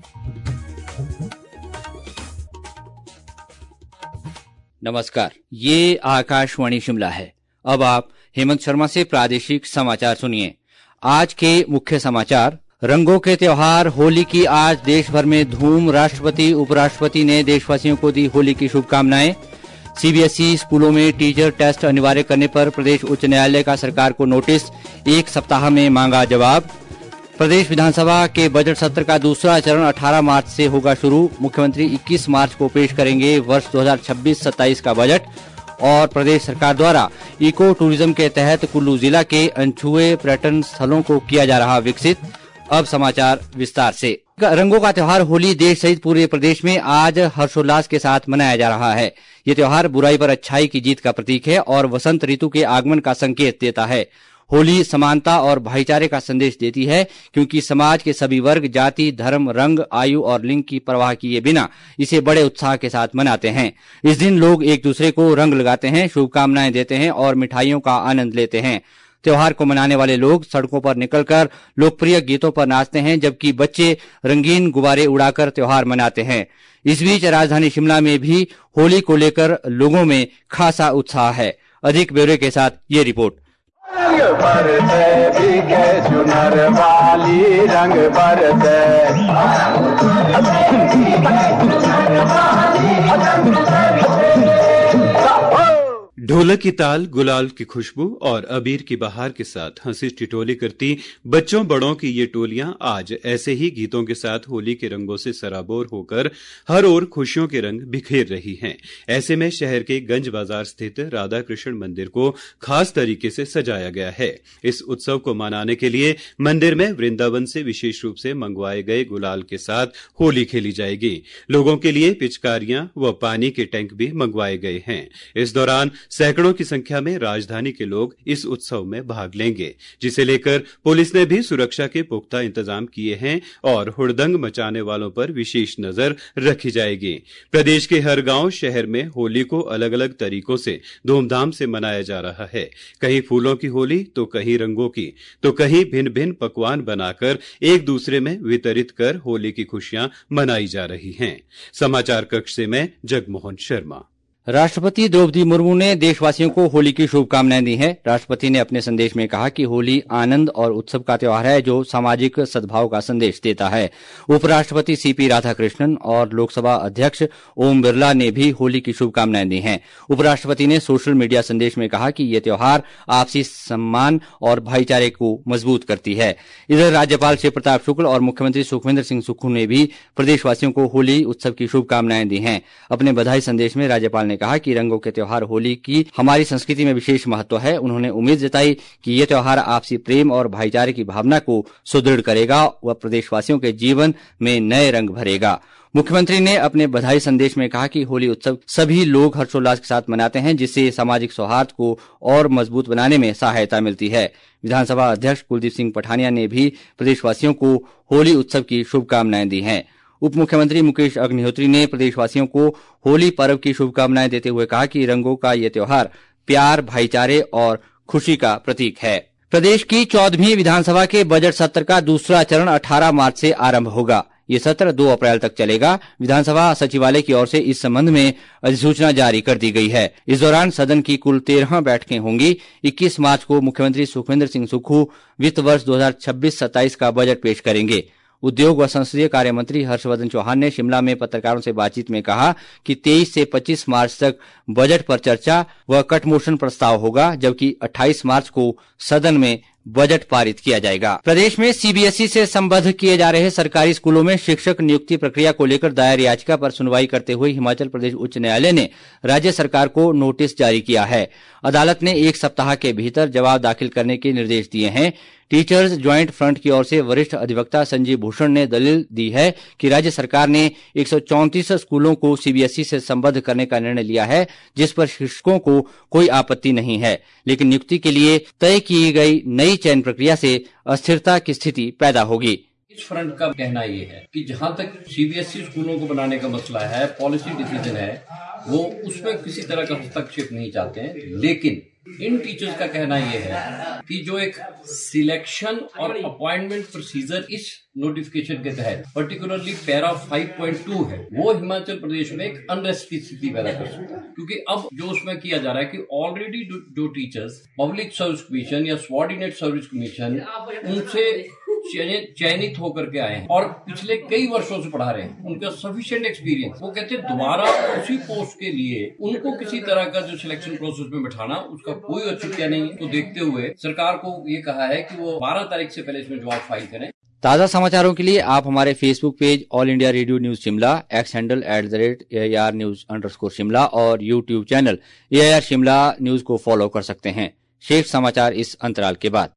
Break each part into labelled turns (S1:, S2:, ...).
S1: नमस्कार, ये आकाशवाणी शिमला है। अब आप हेमंत शर्मा से प्रादेशिक समाचार सुनिए। आज के मुख्य समाचार। रंगों के त्योहार होली की आज देश भर में धूम। राष्ट्रपति उपराष्ट्रपति ने देशवासियों को दी होली की शुभकामनाएं। सीबीएसई स्कूलों में टीचर टेस्ट अनिवार्य करने पर प्रदेश उच्च न्यायालय का सरकार को नोटिस, 1 सप्ताह में मांगा जवाब। प्रदेश विधानसभा के बजट सत्र का दूसरा चरण 18 मार्च से होगा शुरू। मुख्यमंत्री 21 मार्च को पेश करेंगे वर्ष 2026-27 का बजट। और प्रदेश सरकार द्वारा इको टूरिज्म के तहत कुल्लू जिला के अनछुए पर्यटन स्थलों को किया जा रहा विकसित। अब समाचार विस्तार से। रंगों का त्योहार होली देश सहित पूरे प्रदेश में आज हर्षोल्लास के साथ मनाया जा रहा है। ये त्योहार बुराई पर अच्छाई की जीत का प्रतीक है और वसंत ऋतु के आगमन का संकेत देता है। होली समानता और भाईचारे का संदेश देती है, क्योंकि समाज के सभी वर्ग, जाति, धर्म, रंग, आयु और लिंग की परवाह किए बिना इसे बड़े उत्साह के साथ मनाते हैं। इस दिन लोग एक दूसरे को रंग लगाते हैं, शुभकामनाएं देते हैं और मिठाइयों का आनंद लेते हैं। त्योहार को मनाने वाले लोग सड़कों पर निकलकर लोकप्रिय गीतों पर नाचते हैं, जबकि बच्चे रंगीन गुब्बारे उड़ाकर त्योहार मनाते हैं। इस बीच राजधानी शिमला में भी होली को लेकर लोगों में खासा उत्साह है। अधिक ब्यौरे के साथ ये रिपोर्ट।
S2: रंग बरसे भीगे चुनर वाली, रंग बरसे
S3: ढोलक की ताल, गुलाल की खुशबू और अबीर की बहार के साथ हंसी टिटोली करती बच्चों बड़ों की ये टोलियां आज ऐसे ही गीतों के साथ होली के रंगों से सराबोर होकर हर ओर खुशियों के रंग बिखेर रही हैं। ऐसे में शहर के गंज बाजार स्थित राधा कृष्ण मंदिर को खास तरीके से सजाया गया है। इस उत्सव को मनाने के लिए मंदिर में वृंदावन से विशेष रूप से मंगवाए गए गुलाल के साथ होली खेली जाएगी। लोगों के लिए पिचकारियां व पानी के टैंक भी मंगवाए गए हैं। इस दौरान सैकड़ों की संख्या में राजधानी के लोग इस उत्सव में भाग लेंगे, जिसे लेकर पुलिस ने भी सुरक्षा के पुख्ता इंतजाम किए हैं और हुड़दंग मचाने वालों पर विशेष नजर रखी जाएगी। प्रदेश के हर गांव शहर में होली को अलग अलग तरीकों से धूमधाम से मनाया जा रहा है। कहीं फूलों की होली तो कहीं रंगों की, तो कहीं भिन्न भिन्न पकवान बनाकर एक दूसरे में वितरित कर होली की खुशियां मनाई जा रही हैं। समाचार कक्ष से मैं जगमोहन शर्मा।
S1: राष्ट्रपति द्रौपदी मुर्मू ने देशवासियों को होली की शुभकामनाएं दी हैं। राष्ट्रपति ने अपने संदेश में कहा कि होली आनंद और उत्सव का त्योहार है जो सामाजिक सद्भाव का संदेश देता है। उपराष्ट्रपति सीपी राधाकृष्णन और लोकसभा अध्यक्ष ओम बिरला ने भी होली की शुभकामनाएं दी हैं। उपराष्ट्रपति ने सोशल मीडिया संदेश में कहा कि ये त्योहार आपसी सम्मान और भाईचारे को मजबूत करती है। इधर राज्यपाल शिव प्रताप शुक्ल और मुख्यमंत्री सुखविंदर सिंह सुक्खू ने भी प्रदेशवासियों को होली उत्सव की शुभकामनाएं दी हैं। अपने बधाई संदेश में राज्यपाल ने कहा कि रंगों के त्योहार होली की हमारी संस्कृति में विशेष महत्व है। उन्होंने उम्मीद जताई कि ये त्योहार आपसी प्रेम और भाईचारे की भावना को सुदृढ़ करेगा व प्रदेशवासियों के जीवन में नए रंग भरेगा। मुख्यमंत्री ने अपने बधाई संदेश में कहा कि होली उत्सव सभी लोग हर्षोल्लास के साथ मनाते हैं, जिससे सामाजिक सौहार्द को और मजबूत बनाने में सहायता मिलती है। विधानसभा अध्यक्ष कुलदीप सिंह पठानिया ने भी प्रदेशवासियों को होली उत्सव की शुभकामनाएं दी हैं। उप मुख्यमंत्री मुकेश अग्निहोत्री ने प्रदेशवासियों को होली पर्व की शुभकामनाएं देते हुए कहा कि रंगों का ये त्योहार प्यार, भाईचारे और खुशी का प्रतीक है। प्रदेश की 14वीं विधानसभा के बजट सत्र का दूसरा चरण 18 मार्च से आरंभ होगा। ये सत्र 2 अप्रैल तक चलेगा। विधानसभा सचिवालय की ओर से इस संबंध में अधिसूचना जारी कर दी गई है। इस दौरान सदन की कुल 13 बैठकें होंगी। 21 मार्च को मुख्यमंत्री सुखविंदर सिंह सुक्खू वित्त वर्ष 2026-27 का बजट पेश करेंगे। उद्योग व संसदीय कार्य मंत्री हर्षवर्धन चौहान ने शिमला में पत्रकारों से बातचीत में कहा कि 23 से 25 मार्च तक बजट पर चर्चा व कट मोशन प्रस्ताव होगा, जबकि 28 मार्च को सदन में बजट पारित किया जाएगा। प्रदेश में सीबीएसई से संबद्ध किए जा रहे सरकारी स्कूलों में शिक्षक नियुक्ति प्रक्रिया को लेकर दायर याचिका पर सुनवाई करते हुए हिमाचल प्रदेश उच्च न्यायालय ने राज्य सरकार को नोटिस जारी किया है। अदालत ने 1 सप्ताह के भीतर जवाब दाखिल करने के निर्देश दिए हैं। टीचर्स ज्वाइंट फ्रंट की ओर से वरिष्ठ अधिवक्ता संजीव भूषण ने दलील दी है कि राज्य सरकार ने 134 स्कूलों को सीबीएसई से संबद्ध करने का निर्णय लिया है, जिस पर शिक्षकों को कोई आपत्ति नहीं है, लेकिन नियुक्ति के लिए तय की गई नई चयन प्रक्रिया से अस्थिरता की स्थिति पैदा होगी।
S4: इस फ्रंट का कहना ये है कि जहां तक सीबीएसई स्कूलों को बनाने का मसला है, पॉलिसी डिसीजन है, वो उसमें किसी तरह का हस्तक्षेप नहीं चाहते हैं, लेकिन इन टीचर्स का कहना यह है कि जो एक सिलेक्शन और अपॉइंटमेंट प्रोसीजर इस नोटिफिकेशन के तहत पर्टिकुलरली पैरा 5.2 है, वो हिमाचल प्रदेश में एक अनरेस्ट की स्थिति पैदा कर सकता है। क्योंकि अब जो उसमें किया जा रहा है कि ऑलरेडी जो टीचर्स पब्लिक सर्विस कमीशन या सबऑर्डिनेट सर्विस कमीशन उनसे चयनित होकर के आए हैं और पिछले कई वर्षों से पढ़ा रहे हैं, उनका सफिशिएंट एक्सपीरियंस, वो कहते हैं दोबारा उसी पोस्ट के लिए उनको किसी तरह का जो सिलेक्शन प्रोसेस में बैठाना उसका कोई औचित्य नहीं है। तो देखते हुए सरकार को ये कहा है कि वो 12 तारीख से पहले इसमें जवाब फाइल करें।
S1: ताज़ा समाचारों के लिए आप हमारे Facebook page All India Radio news Shimla, X handle @AIR News_Shimla और YouTube channel AIR Shimla news को फॉलो कर सकते हैं। शेष समाचार इस अंतराल के बाद।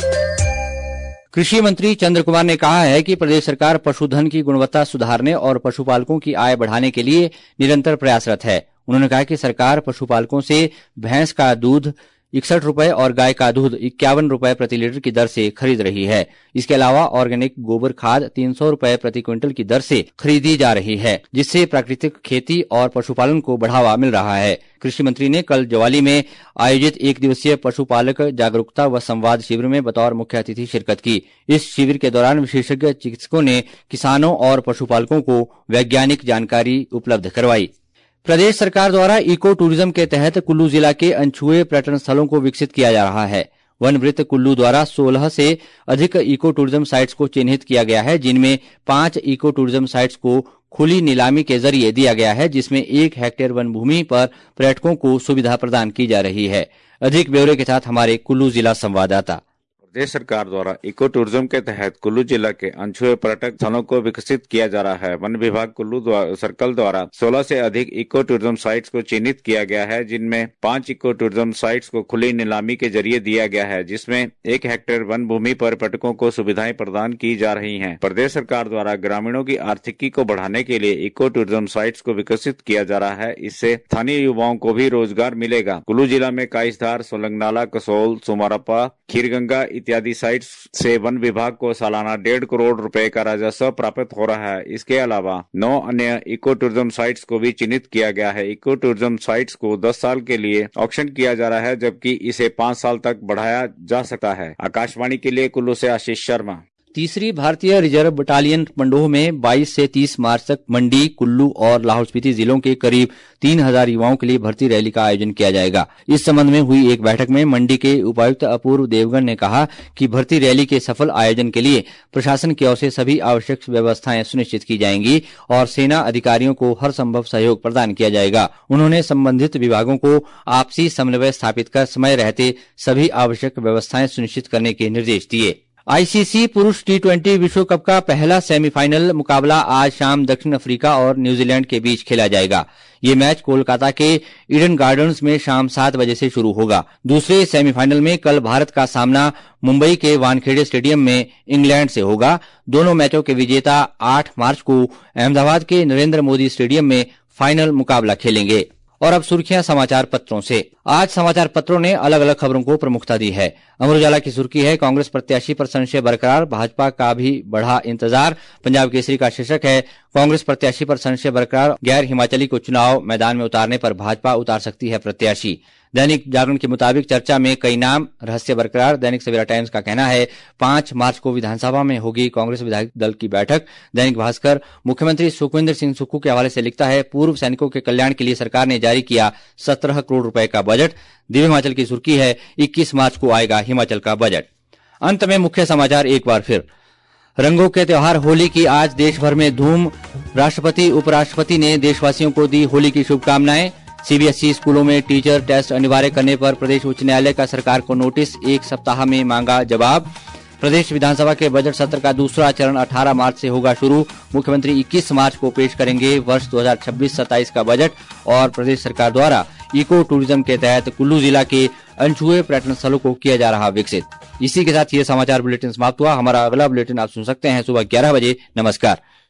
S1: कृषि मंत्री चंद्र कुमार ने कहा है कि प्रदेश सरकार पशुधन की गुणवत्ता सुधारने और पशुपालकों की आय बढ़ाने के लिए निरंतर प्रयासरत है। उन्होंने कहा कि सरकार पशुपालकों से भैंस का दूध 61 रुपए और गाय का दूध 51 रुपए प्रति लीटर की दर से खरीद रही है। इसके अलावा ऑर्गेनिक गोबर खाद 300 रुपए प्रति क्विंटल की दर से खरीदी जा रही है, जिससे प्राकृतिक खेती और पशुपालन को बढ़ावा मिल रहा है। कृषि मंत्री ने कल ज्वाली में आयोजित 1 दिवसीय पशुपालक जागरूकता व संवाद शिविर में बतौर मुख्य अतिथि शिरकत की। इस शिविर के दौरान विशेषज्ञ चिकित्सकों ने किसानों और पशुपालकों को वैज्ञानिक जानकारी उपलब्ध करवाई। प्रदेश सरकार द्वारा इको टूरिज्म के तहत कुल्लू जिला के अनछुए पर्यटन स्थलों को विकसित किया जा रहा है। वन वृत्त कुल्लू द्वारा 16 से अधिक इको टूरिज्म साइट्स को चिन्हित किया गया है, जिनमें 5 इको टूरिज्म साइट्स को खुली नीलामी के जरिए दिया गया है, जिसमें 1 हेक्टेयर वन भूमि पर पर्यटकों को सुविधा प्रदान की जा रही है। अधिक ब्यौरे के साथ हमारे कुल्लू जिला संवाददाता।
S5: प्रदेश सरकार द्वारा इको टूरिज्म के तहत कुल्लू जिला के अनछुए पर्यटक स्थलों को विकसित किया जा रहा है। वन विभाग कुल्लू सर्कल द्वारा 16 से अधिक इको टूरिज्म साइट्स को चिन्हित किया गया है, जिनमें 5 इको टूरिज्म साइट्स को खुली नीलामी के जरिए दिया गया है, जिसमें 1 हेक्टेयर वन भूमि पर पर्यटकों को सुविधाएं प्रदान की जा रही है। प्रदेश सरकार द्वारा ग्रामीणों की आर्थिकी को बढ़ाने के लिए इको टूरिज्म साइट्स को विकसित किया जा रहा है। इससे स्थानीय युवाओं को भी रोजगार मिलेगा। कुल्लू जिला में काइसधार, सोलंगनाला, कसोल, सुमारपा, खीरगंगा इत्यादि साइट्स से वन विभाग को सालाना 1.5 करोड़ रुपए का राजस्व प्राप्त हो रहा है। इसके अलावा 9 अन्य इको टूरिज्म साइट्स को भी चिन्हित किया गया है। इको टूरिज्म साइट्स को 10 साल के लिए ऑक्शन किया जा रहा है, जबकि इसे 5 साल तक बढ़ाया जा सकता है। आकाशवाणी के लिए कुल्लू से आशीष शर्मा।
S1: तीसरी भारतीय रिजर्व बटालियन पंडोह में 22 से 30 मार्च तक मंडी, कुल्लू और लाहौल स्पीति जिलों के करीब 3000 युवाओं के लिए भर्ती रैली का आयोजन किया जाएगा। इस संबंध में हुई एक बैठक में मंडी के उपायुक्त अपूर्व देवगन ने कहा कि भर्ती रैली के सफल आयोजन के लिए प्रशासन की ओर से सभी आवश्यक व्यवस्थाएं सुनिश्चित की जाएंगी और सेना अधिकारियों को हर संभव सहयोग प्रदान किया जाएगा। उन्होंने संबंधित विभागों को आपसी समन्वय स्थापित कर समय रहते सभी आवश्यक व्यवस्थाएं सुनिश्चित करने के निर्देश दिए। आईसीसी पुरुष T20 विश्व कप का पहला सेमीफाइनल मुकाबला आज शाम दक्षिण अफ्रीका और न्यूजीलैंड के बीच खेला जाएगा। ये मैच कोलकाता के ईडन गार्डन्स में शाम 7 बजे से शुरू होगा। दूसरे सेमीफाइनल में कल भारत का सामना मुंबई के वानखेड़े स्टेडियम में इंग्लैंड से होगा। दोनों मैचों के विजेता 8 मार्च को अहमदाबाद के नरेंद्र मोदी स्टेडियम में फाइनल मुकाबला खेलेंगे। और अब सुर्खियां समाचार पत्रों से। आज समाचार पत्रों ने अलग अलग खबरों को प्रमुखता दी है। अमर उजाला की सुर्खी है, कांग्रेस प्रत्याशी पर संशय बरकरार, भाजपा का भी बढ़ा इंतजार। पंजाब केसरी का शीर्षक है, कांग्रेस प्रत्याशी पर संशय बरकरार, गैर हिमाचली को चुनाव मैदान में उतारने पर भाजपा उतार सकती है प्रत्याशी। दैनिक जागरण के मुताबिक चर्चा में कई नाम, रहस्य बरकरार। दैनिक सवेरा टाइम्स का कहना है 5 मार्च को विधानसभा में होगी कांग्रेस विधायक दल की बैठक। दैनिक भास्कर मुख्यमंत्री सुखविंदर सिंह सुक्खू के हवाले से लिखता है, पूर्व सैनिकों के कल्याण के लिए सरकार ने जारी किया 17 करोड़ रुपए का बजट। दिव्य हिमाचल की सुर्खी है, 21 मार्च को आएगा हिमाचल का बजट। अंत में मुख्य समाचार एक बार फिर। रंगों के त्योहार होली की आज देश भर में धूम। राष्ट्रपति उपराष्ट्रपति ने देशवासियों को दी होली की शुभकामनाएं। सीबीएसई स्कूलों में टीचर टेस्ट अनिवार्य करने पर प्रदेश उच्च न्यायालय का सरकार को नोटिस, 1 सप्ताह में मांगा जवाब। प्रदेश विधानसभा के बजट सत्र का दूसरा चरण 18 मार्च से होगा शुरू। मुख्यमंत्री 21 मार्च को पेश करेंगे वर्ष 2026-27 का बजट। और प्रदेश सरकार द्वारा इको टूरिज्म के तहत कुल्लू जिला के अनछुए पर्यटन स्थलों को किया जा रहा विकसित। इसी के साथ ये समाचार बुलेटिन समाप्त हुआ। हमारा अगला बुलेटिन आप सुन सकते हैं सुबह 11 बजे। नमस्कार।